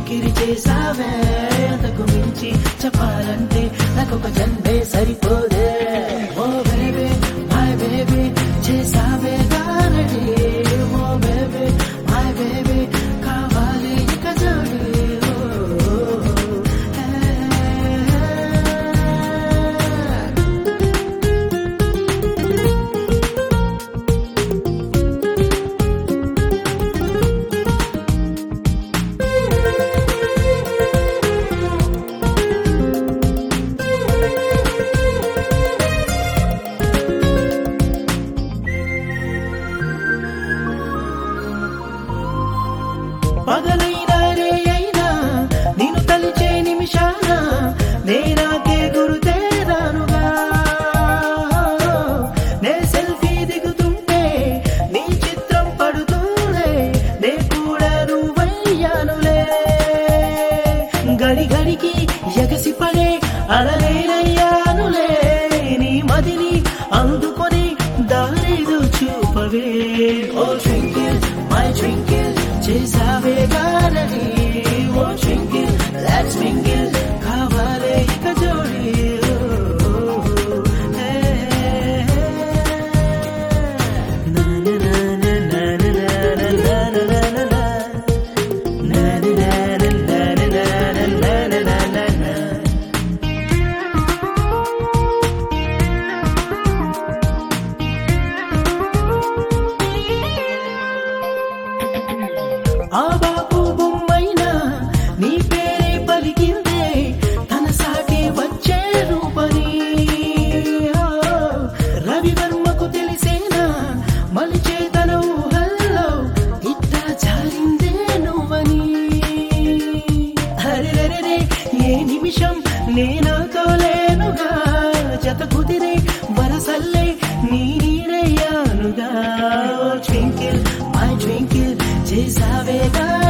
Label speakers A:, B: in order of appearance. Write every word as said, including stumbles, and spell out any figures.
A: పోకిరి చేసావే అంతకు మించి చెప్పాలంటే నాకొక జన్మే సరిపోదే ఓ బేబీ మై బేబీ చేసావే గారడి ఓ బేబీ మై బేబీ కావాలి ఇక జోడి పగలైనా రే అయినా నిన్ను తలిచే నిమిషాన నేనాకే గురుతేరానుగా నే సెల్ఫీ దిగుతుంటే నీ చిత్రం పడుతూనే నే కూడా నువ్వయ్యానులే గడి గడికి ఎగసి పడే అలలేనయ్యానులే నీ మదిని అందుకొని దారిదు చూపవే ఓ ట్వింకిల్ మై ట్వింకిల్ చేసావే గారడి ఓ ట్వింకిల్ లెట్స్ మింగిల్ కావాలే ఇక జోడి ఆ బాబు బొమ్మైనా నీ పేరే పలికిందే తన సాటి వచ్చే రూపని రవివర్మకు తెలిసేనా మలిచే తన ఊహల్లో ఇట్టా జారిందే నువ్వని హరిరరే ఏ నిమిషం నేనాతో లేనుగా జత కుదిరే వరసల్లే నీ నీడయ్యానుగా ట్వింకిల్ మై ట్వింకిల్ చేసావే గా